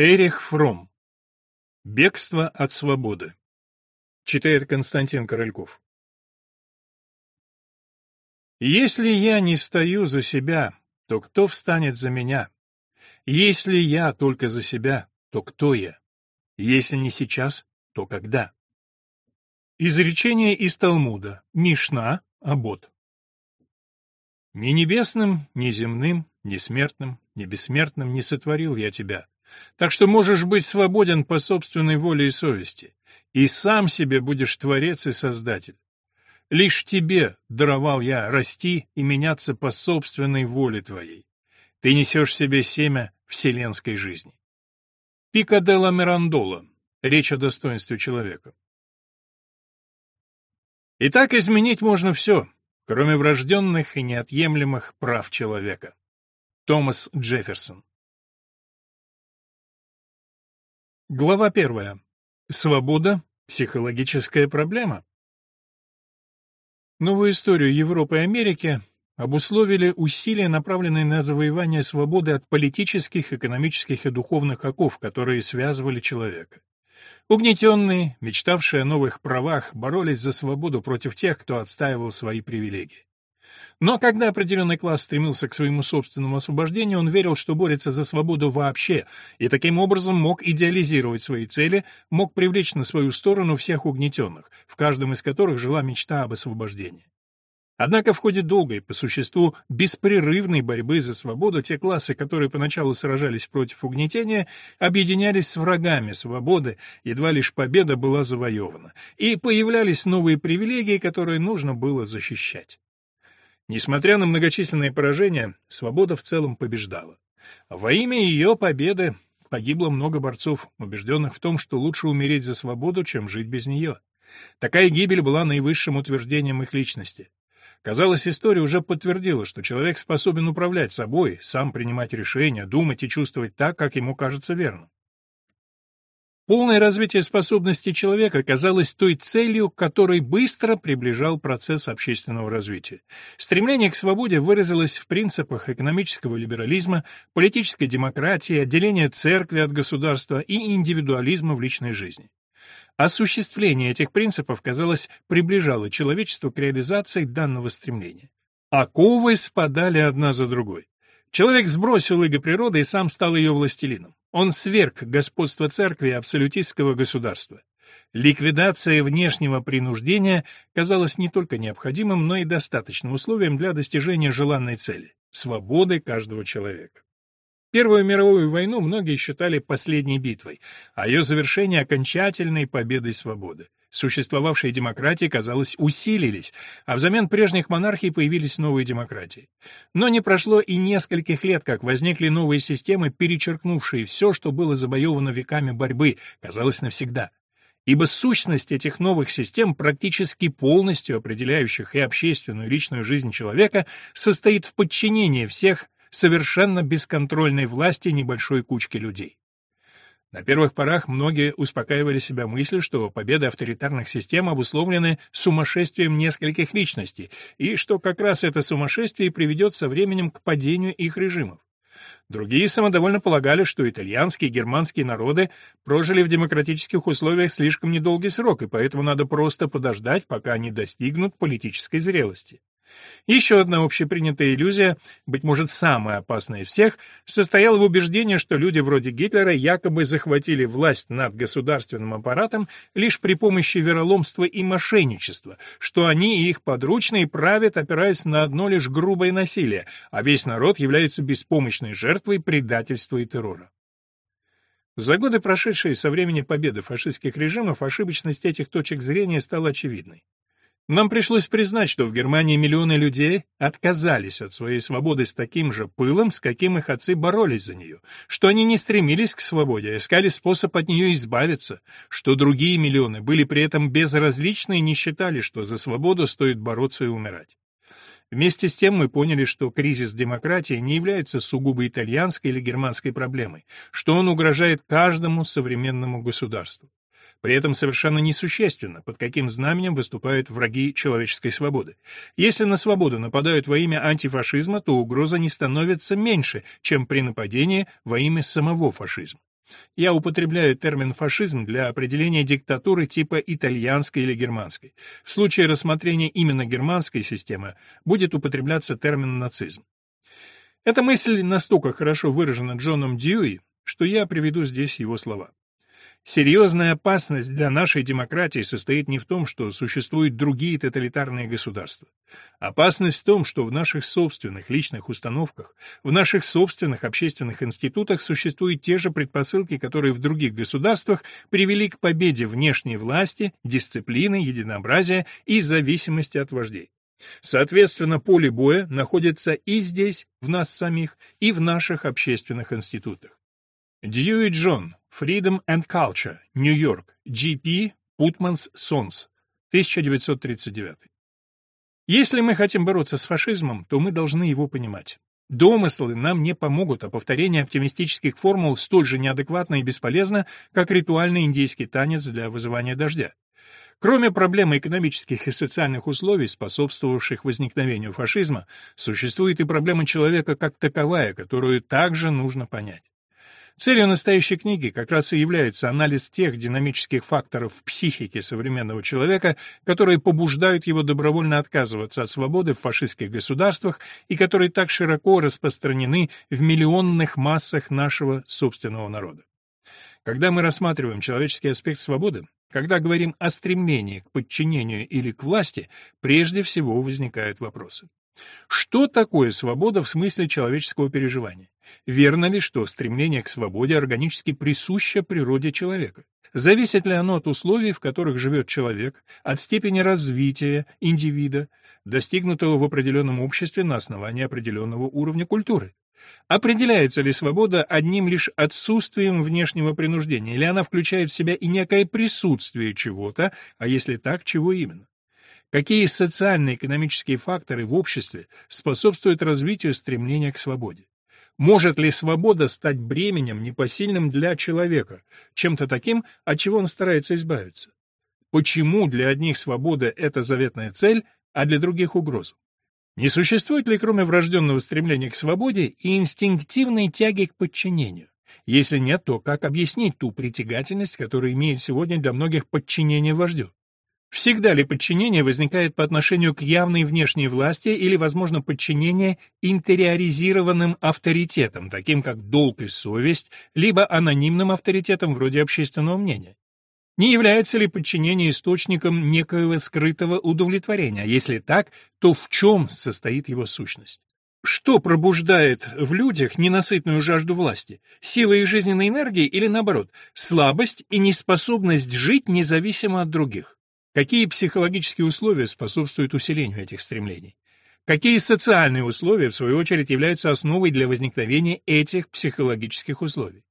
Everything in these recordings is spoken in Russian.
Эрих Фромм. Бегство от свободы. Читает Константин Корольков. Если я не стою за себя, то кто встанет за меня? Если я только за себя, то кто я? Если не сейчас, то когда? Изречение из Талмуда. Мишна, Абот. Ни небесным, ни земным, ни смертным, ни бессмертным не сотворил я тебя. Так что можешь быть свободен по собственной воле и совести, и сам себе будешь творец и создатель. Лишь тебе даровал я расти и меняться по собственной воле твоей. Ты несешь в себе семя вселенской жизни. Пико делла Мирандола. Речь о достоинстве человека. Итак, изменить можно все, кроме врожденных и неотъемлемых прав человека. Томас Джефферсон. Глава 1. Свобода – психологическая проблема. Новую историю Европы и Америки обусловили усилия, направленные на завоевание свободы от политических, экономических и духовных оков, которые связывали человека. Угнетенные, мечтавшие о новых правах, боролись за свободу против тех, кто отстаивал свои привилегии. Но когда определенный класс стремился к своему собственному освобождению, он верил, что борется за свободу вообще, и таким образом мог идеализировать свои цели, мог привлечь на свою сторону всех угнетенных, в каждом из которых жила мечта об освобождении. Однако в ходе долгой, по существу, беспрерывной борьбы за свободу те классы, которые поначалу сражались против угнетения, объединялись с врагами свободы, едва лишь победа была завоевана, и появлялись новые привилегии, которые нужно было защищать. Несмотря на многочисленные поражения, свобода в целом побеждала. Во имя ее победы погибло много борцов, убежденных в том, что лучше умереть за свободу, чем жить без нее. Такая гибель была наивысшим утверждением их личности. Казалось, история уже подтвердила, что человек способен управлять собой, сам принимать решения, думать и чувствовать так, как ему кажется верным. Полное развитие способностей человека казалось той целью, к которой быстро приближал процесс общественного развития. Стремление к свободе выразилось в принципах экономического либерализма, политической демократии, отделения церкви от государства и индивидуализма в личной жизни. Осуществление этих принципов, казалось, приближало человечество к реализации данного стремления. Оковы спадали одна за другой. Человек сбросил иго природы и сам стал ее властелином. Он сверг господство церкви и абсолютистского государства. Ликвидация внешнего принуждения казалась не только необходимым, но и достаточным условием для достижения желанной цели — свободы каждого человека. Первую мировую войну многие считали последней битвой, а ее завершение — окончательной победой свободы. Существовавшие демократии, казалось, усилились, а взамен прежних монархий появились новые демократии. Но не прошло и нескольких лет, как возникли новые системы, перечеркнувшие все, что было завоевано веками борьбы, казалось, навсегда. Ибо сущность этих новых систем, практически полностью определяющих и общественную, и личную жизнь человека, состоит в подчинении всех совершенно бесконтрольной власти небольшой кучки людей. На первых порах многие успокаивали себя мыслью, что победы авторитарных систем обусловлены сумасшествием нескольких личностей, и что как раз это сумасшествие приведет со временем к падению их режимов. Другие самодовольно полагали, что итальянские и германские народы прожили в демократических условиях слишком недолгий срок, и поэтому надо просто подождать, пока они достигнут политической зрелости. Еще одна общепринятая иллюзия, быть может, самая опасная из всех, состояла в убеждении, что люди вроде Гитлера якобы захватили власть над государственным аппаратом лишь при помощи вероломства и мошенничества, что они и их подручные правят, опираясь на одно лишь грубое насилие, а весь народ является беспомощной жертвой предательства и террора. За годы, прошедшие со времени победы фашистских режимов, ошибочность этих точек зрения стала очевидной. Нам пришлось признать, что в Германии миллионы людей отказались от своей свободы с таким же пылом, с каким их отцы боролись за нее, что они не стремились к свободе, а искали способ от нее избавиться, что другие миллионы были при этом безразличны и не считали, что за свободу стоит бороться и умирать. Вместе с тем мы поняли, что кризис демократии не является сугубо итальянской или германской проблемой, что он угрожает каждому современному государству. При этом совершенно несущественно, под каким знаменем выступают враги человеческой свободы. Если на свободу нападают во имя антифашизма, то угроза не становится меньше, чем при нападении во имя самого фашизма. Я употребляю термин «фашизм» для определения диктатуры типа итальянской или германской. В случае рассмотрения именно германской системы будет употребляться термин «нацизм». Эта мысль настолько хорошо выражена Джоном Дьюи, что я приведу здесь его слова. Серьезная опасность для нашей демократии состоит не в том, что существуют другие тоталитарные государства. Опасность в том, что в наших собственных личных установках, в наших собственных общественных институтах существуют те же предпосылки, которые в других государствах привели к победе внешней власти, дисциплины, единообразия и зависимости от вождей. Соответственно, поле боя находится и здесь, в нас самих, и в наших общественных институтах. Дьюи Джон, Freedom and Culture, Нью-Йорк, G.P. Putnam's Sons, 1939. Если мы хотим бороться с фашизмом, то мы должны его понимать. Домыслы нам не помогут, а повторение оптимистических формул столь же неадекватно и бесполезно, как ритуальный индийский танец для вызывания дождя. Кроме проблемы экономических и социальных условий, способствовавших возникновению фашизма, существует и проблема человека как таковая, которую также нужно понять. Целью настоящей книги как раз и является анализ тех динамических факторов в психике современного человека, которые побуждают его добровольно отказываться от свободы в фашистских государствах и которые так широко распространены в миллионных массах нашего собственного народа. Когда мы рассматриваем человеческий аспект свободы, когда говорим о стремлении к подчинению или к власти, прежде всего возникают вопросы. Что такое свобода в смысле человеческого переживания? Верно ли, что стремление к свободе органически присуще природе человека? Зависит ли оно от условий, в которых живет человек, от степени развития индивида, достигнутого в определенном обществе на основании определенного уровня культуры? Определяется ли свобода одним лишь отсутствием внешнего принуждения, или она включает в себя и некое присутствие чего-то, а если так, чего именно? Какие социально-экономические факторы в обществе способствуют развитию стремления к свободе? Может ли свобода стать бременем непосильным для человека, чем-то таким, от чего он старается избавиться? Почему для одних свобода — это заветная цель, а для других — угроза? Не существует ли, кроме врожденного стремления к свободе, и инстинктивной тяги к подчинению? Если нет, то как объяснить ту притягательность, которая имеет сегодня для многих подчинение вождю? Всегда ли подчинение возникает по отношению к явной внешней власти или, возможно, подчинение интериоризированным авторитетам, таким как долг и совесть, либо анонимным авторитетам вроде общественного мнения? Не является ли подчинение источником некоего скрытого удовлетворения? А если так, то в чем состоит его сущность? Что пробуждает в людях ненасытную жажду власти? Сила и жизненной энергии или, наоборот, слабость и неспособность жить независимо от других? Какие психологические условия способствуют усилению этих стремлений? Какие социальные условия, в свою очередь, являются основой для возникновения этих психологических условий?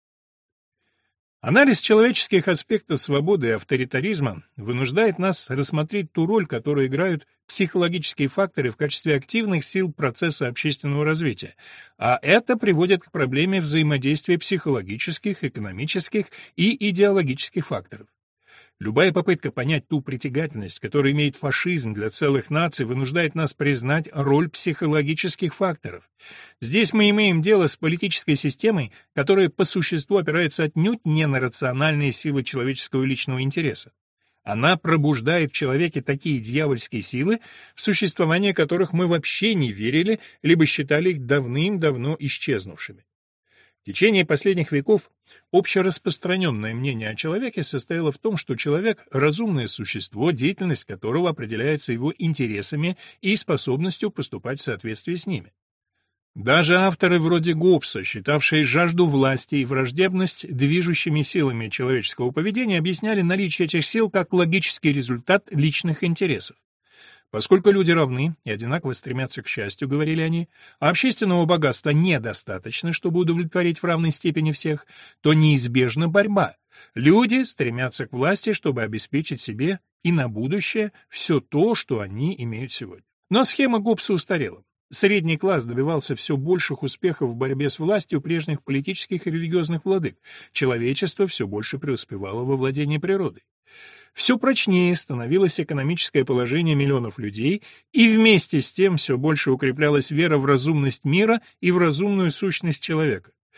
Анализ человеческих аспектов свободы и авторитаризма вынуждает нас рассмотреть ту роль, которую играют психологические факторы в качестве активных сил процесса общественного развития, а это приводит к проблеме взаимодействия психологических, экономических и идеологических факторов. Любая попытка понять ту притягательность, которую имеет фашизм для целых наций, вынуждает нас признать роль психологических факторов. Здесь мы имеем дело с политической системой, которая по существу опирается отнюдь не на рациональные силы человеческого личного интереса. Она пробуждает в человеке такие дьявольские силы, в существование которых мы вообще не верили, либо считали их давным-давно исчезнувшими. В течение последних веков общераспространенное мнение о человеке состояло в том, что человек — разумное существо, деятельность которого определяется его интересами и способностью поступать в соответствии с ними. Даже авторы вроде Гоббса, считавшие жажду власти и враждебность движущими силами человеческого поведения, объясняли наличие этих сил как логический результат личных интересов. Поскольку люди равны и одинаково стремятся к счастью, говорили они, а общественного богатства недостаточно, чтобы удовлетворить в равной степени всех, то неизбежна борьба. Люди стремятся к власти, чтобы обеспечить себе и на будущее все то, что они имеют сегодня. Но схема Гоббса устарела. Средний класс добивался все больших успехов в борьбе с властью прежних политических и религиозных владык. Человечество все больше преуспевало во владении природой. Все прочнее становилось экономическое положение миллионов людей, и вместе с тем все больше укреплялась вера в разумность мира и в разумную сущность человека.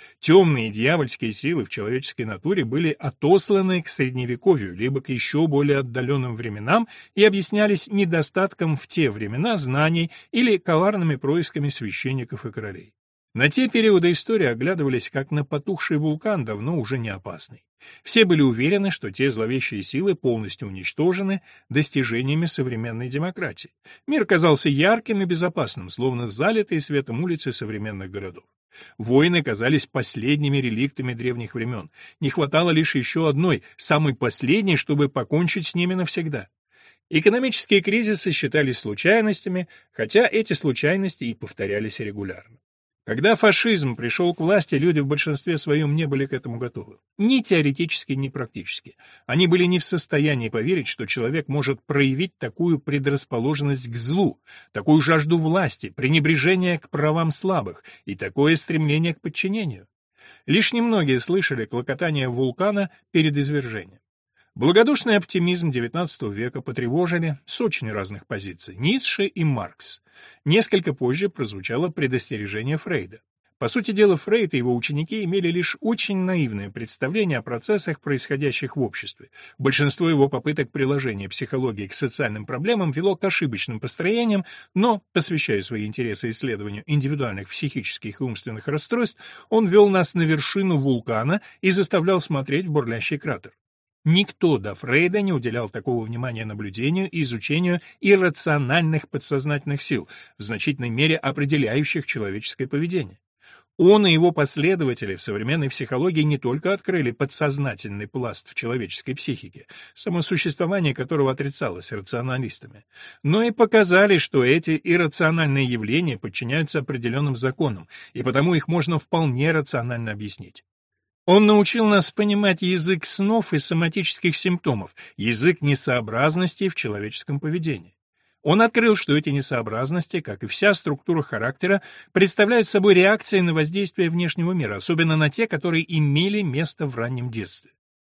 Темные дьявольские силы в человеческой натуре были отосланы к Средневековью, либо к еще более отдаленным временам и объяснялись недостатком в те времена знаний или коварными происками священников и королей. На те периоды истории оглядывались как на потухший вулкан, давно уже не опасный. Все были уверены, что те зловещие силы полностью уничтожены достижениями современной демократии. Мир казался ярким и безопасным, словно залитые светом улицы современных городов. Войны казались последними реликтами древних времен. Не хватало лишь еще одной, самой последней, чтобы покончить с ними навсегда. Экономические кризисы считались случайностями, хотя эти случайности и повторялись регулярно. Когда фашизм пришел к власти, люди в большинстве своем не были к этому готовы. Ни теоретически, ни практически. Они были не в состоянии поверить, что человек может проявить такую предрасположенность к злу, такую жажду власти, пренебрежение к правам слабых и такое стремление к подчинению. Лишь немногие слышали клокотание вулкана перед извержением. Благодушный оптимизм XIX века потревожили с очень разных позиций Ницше и Маркс. Несколько позже прозвучало предостережение Фрейда. По сути дела, Фрейд и его ученики имели лишь очень наивное представление о процессах, происходящих в обществе. Большинство его попыток приложения психологии к социальным проблемам вело к ошибочным построениям, но, посвящая свои интересы исследованию индивидуальных психических и умственных расстройств, он вел нас на вершину вулкана и заставлял смотреть в бурлящий кратер. Никто до Фрейда не уделял такого внимания наблюдению и изучению иррациональных подсознательных сил, в значительной мере определяющих человеческое поведение. Он и его последователи в современной психологии не только открыли подсознательный пласт в человеческой психике, само существование которого отрицалось рационалистами, но и показали, что эти иррациональные явления подчиняются определенным законам, и потому их можно вполне рационально объяснить. Он научил нас понимать язык снов и соматических симптомов, язык несообразностей в человеческом поведении. Он открыл, что эти несообразности, как и вся структура характера, представляют собой реакции на воздействие внешнего мира, особенно на те, которые имели место в раннем детстве.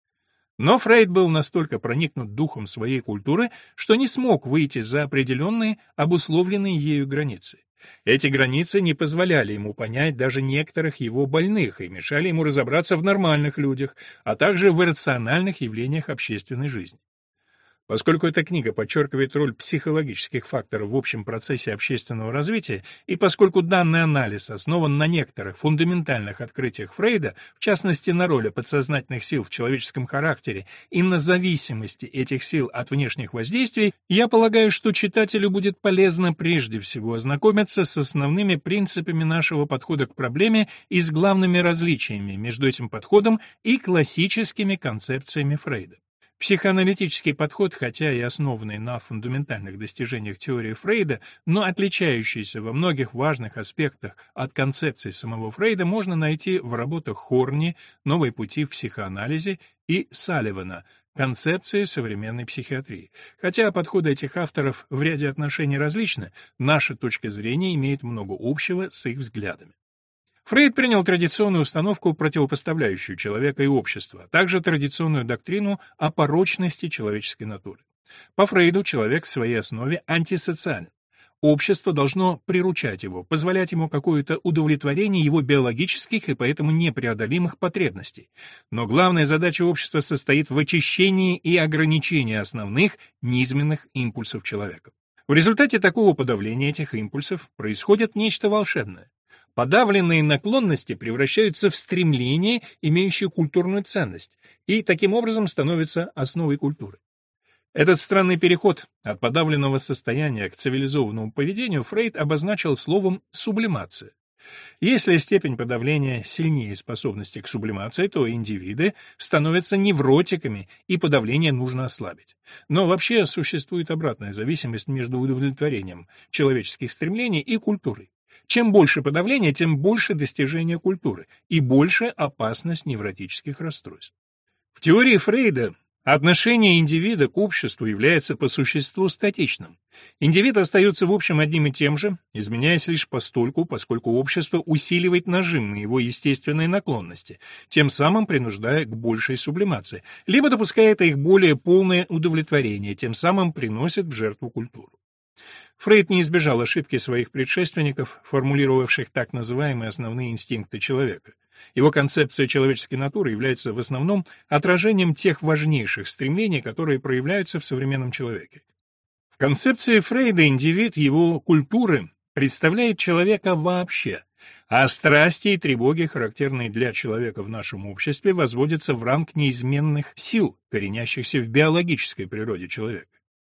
Но Фрейд был настолько проникнут духом своей культуры, что не смог выйти за определенные, обусловленные ею границы. Эти границы не позволяли ему понять даже некоторых его больных и мешали ему разобраться в нормальных людях, а также в иррациональных явлениях общественной жизни. Поскольку эта книга подчеркивает роль психологических факторов в общем процессе общественного развития, и поскольку данный анализ основан на некоторых фундаментальных открытиях Фрейда, в частности на роли подсознательных сил в человеческом характере и на зависимости этих сил от внешних воздействий, я полагаю, что читателю будет полезно прежде всего ознакомиться с основными принципами нашего подхода к проблеме и с главными различиями между этим подходом и классическими концепциями Фрейда. Психоаналитический подход, хотя и основанный на фундаментальных достижениях теории Фрейда, но отличающийся во многих важных аспектах от концепций самого Фрейда, можно найти в работах Хорни «Новые пути в психоанализе» и Салливана «Концепции современной психиатрии». Хотя подходы этих авторов в ряде отношений различны, наша точка зрения имеет много общего с их взглядами. Фрейд принял традиционную установку, противопоставляющую человека и общество, а также традиционную доктрину о порочности человеческой натуры. По Фрейду человек в своей основе антисоциален. Общество должно приручать его, позволять ему какое-то удовлетворение его биологических и поэтому непреодолимых потребностей. Но главная задача общества состоит в очищении и ограничении основных низменных импульсов человека. В результате такого подавления этих импульсов происходит нечто волшебное. Подавленные наклонности превращаются в стремления, имеющие культурную ценность, и таким образом становятся основой культуры. Этот странный переход от подавленного состояния к цивилизованному поведению Фрейд обозначил словом «сублимация». Если степень подавления сильнее способности к сублимации, то индивиды становятся невротиками, и подавление нужно ослабить. Но вообще существует обратная зависимость между удовлетворением человеческих стремлений и культурой. Чем больше подавления, тем больше достижения культуры и больше опасность невротических расстройств. В теории Фрейда отношение индивида к обществу является по существу статичным. Индивид остается в общем одним и тем же, изменяясь лишь постольку, поскольку общество усиливает нажим на его естественные наклонности, тем самым принуждая к большей сублимации, либо допускает их более полное удовлетворение, тем самым приносит в жертву культуру. Фрейд не избежал ошибки своих предшественников, формулировавших так называемые основные инстинкты человека. Его концепция человеческой натуры является в основном отражением тех важнейших стремлений, которые проявляются в современном человеке. В концепции Фрейда индивид его культуры представляет человека вообще, а страсти и тревоги, характерные для человека в нашем обществе, возводятся в ранг неизменных сил, коренящихся в биологической природе человека.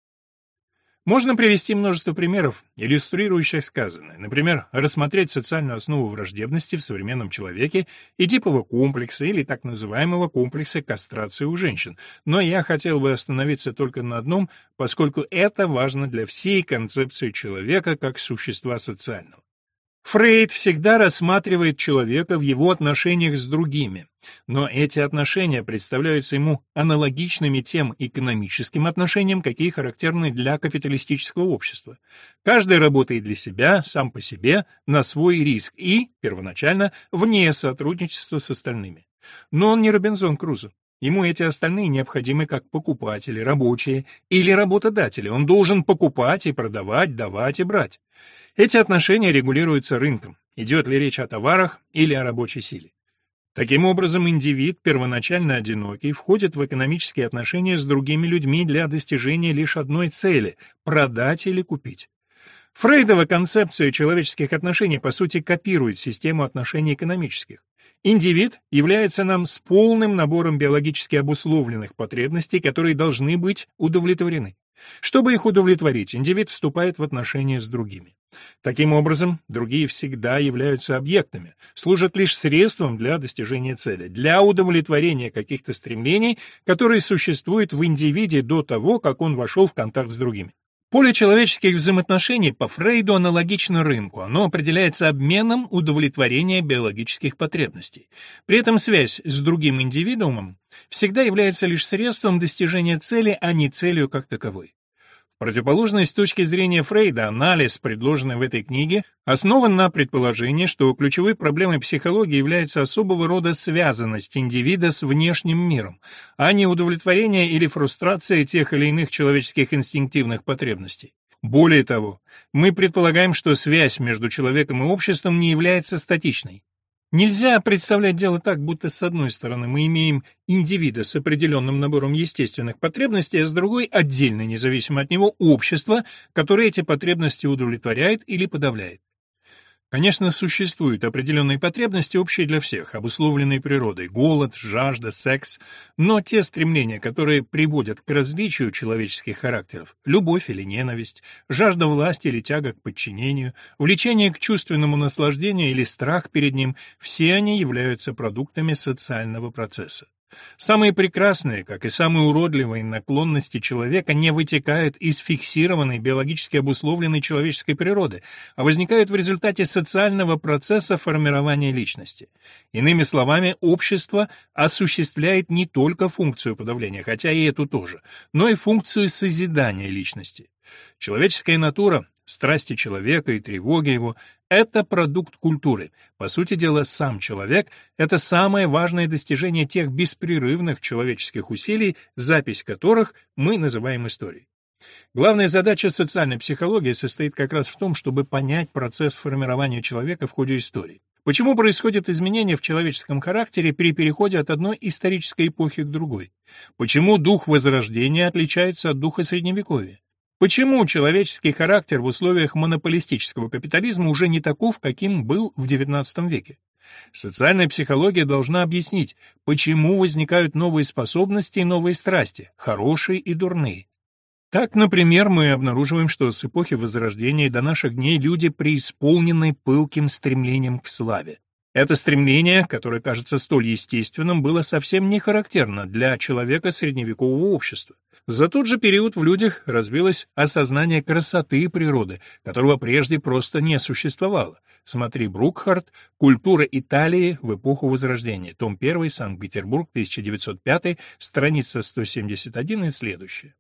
Можно привести множество примеров, иллюстрирующих сказанное. Например, рассмотреть социальную основу враждебности в современном человеке, эдипового комплекса или так называемого комплекса кастрации у женщин. Но я хотел бы остановиться только на одном, поскольку это важно для всей концепции человека как существа социального. Фрейд всегда рассматривает человека в его отношениях с другими, но эти отношения представляются ему аналогичными тем экономическим отношениям, какие характерны для капиталистического общества. Каждый работает для себя, сам по себе, на свой риск и, первоначально, вне сотрудничества с остальными. Но он не Робинзон Крузо. Ему эти остальные необходимы как покупатели, рабочие или работодатели. Он должен покупать и продавать, давать и брать. Эти отношения регулируются рынком, идет ли речь о товарах или о рабочей силе. Таким образом, индивид, первоначально одинокий, входит в экономические отношения с другими людьми для достижения лишь одной цели – продать или купить. Фрейдова концепция человеческих отношений по сути копирует систему отношений экономических. Индивид является нам с полным набором биологически обусловленных потребностей, которые должны быть удовлетворены. Чтобы их удовлетворить, индивид вступает в отношения с другими. Таким образом, другие всегда являются объектами, служат лишь средством для достижения цели, для удовлетворения каких-то стремлений, которые существуют в индивиде до того, как он вошел в контакт с другими. Поле человеческих взаимоотношений по Фрейду аналогично рынку, оно определяется обменом удовлетворения биологических потребностей. При этом связь с другим индивидуумом всегда является лишь средством достижения цели, а не целью как таковой. В противоположность с точки зрения Фрейда, анализ, предложенный в этой книге, основан на предположении, что ключевой проблемой психологии является особого рода связанность индивида с внешним миром, а не удовлетворение или фрустрация тех или иных человеческих инстинктивных потребностей. Более того, мы предполагаем, что связь между человеком и обществом не является статичной. Нельзя представлять дело так, будто с одной стороны мы имеем индивида с определенным набором естественных потребностей, а с другой, отдельно независимо от него, общество, которое эти потребности удовлетворяет или подавляет. Конечно, существуют определенные потребности, общие для всех, обусловленные природой – голод, жажда, секс, но те стремления, которые приводят к различию человеческих характеров – любовь или ненависть, жажда власти или тяга к подчинению, влечение к чувственному наслаждению или страх перед ним – все они являются продуктами социального процесса. Самые прекрасные, как и самые уродливые наклонности человека не вытекают из фиксированной биологически обусловленной человеческой природы, а возникают в результате социального процесса формирования личности. Иными словами, общество осуществляет не только функцию подавления, хотя и эту тоже, но и функцию созидания личности. Человеческая натура, страсти человека и тревоги его — это продукт культуры. По сути дела, сам человек — это самое важное достижение тех беспрерывных человеческих усилий, запись которых мы называем историей. Главная задача социальной психологии состоит как раз в том, чтобы понять процесс формирования человека в ходе истории. Почему происходят изменения в человеческом характере при переходе от одной исторической эпохи к другой? Почему дух Возрождения отличается от духа Средневековья? Почему человеческий характер в условиях монополистического капитализма уже не таков, каким был в XIX веке? Социальная психология должна объяснить, почему возникают новые способности и новые страсти, хорошие и дурные. Так, например, мы обнаруживаем, что с эпохи Возрождения до наших дней люди преисполнены пылким стремлением к славе. Это стремление, которое кажется столь естественным, было совсем не характерно для человека средневекового общества. За тот же период в людях развилось осознание красоты природы, которого прежде просто не существовало. Смотри Брукхарт «Культура Италии в эпоху Возрождения», том 1, Санкт-Петербург, 1905, страница 171 и следующее.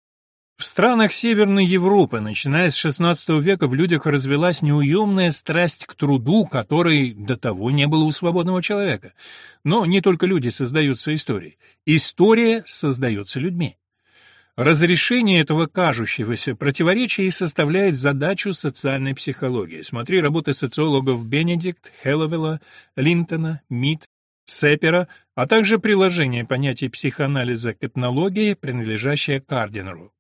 В странах Северной Европы, начиная с XVI века, в людях развилась неуемная страсть к труду, которой до того не было у свободного человека. Но не только люди создаются историей. История создается людьми. Разрешение этого кажущегося противоречия и составляет задачу социальной психологии. Смотри работы социологов Бенедикт, Хэлловелла, Линтона, Мид, Сепера, а также приложение понятий психоанализа к этнологии, принадлежащее Кардинеру.